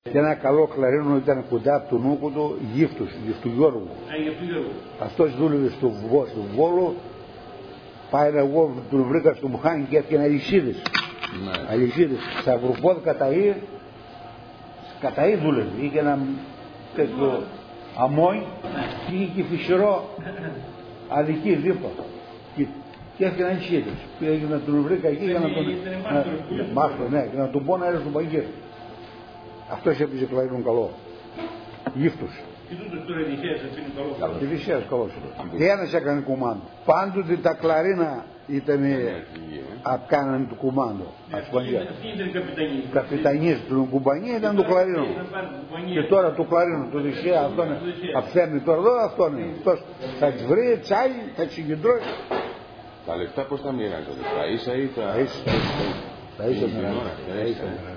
Και ένα καλό κλαρίνο ήταν κοντά από τον οίκο του Γύφτου Γιώργου. Αυτός δούλευε στο Βόλο. Πάει εγώ τον βρήκα στο μηχάνη και έφτιανε αλυσίδες. Αλυσίδες. Στα αγροπόδι καταή δούλευε. Είχε ένα τέτοιο αμόι και είχε και φυσιρό αδική δίπλα. Και έφτιανε αλυσίδες. Πήγα να τον βρήκα εκεί για να τον... Μάχλο, ναι, και να τον πω να έρθει στον παγγέλ. Αυτός έπαιζε κλαρίνο καλό. Γύφτος. Και τούτος τώρα Ελισέας είναι καλό. Ελισέας καλός. Και ένας έκανε κουμάντο. Πάντοτε τα κλαρίνα ήταν κάνανε το κουμάντο. Αυτή ήταν καπιτανής. Καπιτανής του κουμπανί ήταν το κλαρίνο. Και τώρα το κλαρίνο, το Ελισέα, αυτό είναι. Αφαίρνει τώρα εδώ, αυτό είναι. Αυτός θα τις βρει, τσάι, θα τις συγκεντρώσει. Τα λεφτά πώς τα μοιράζονται, τα ίσα ή τα... Τα ίσα μοιράζονται.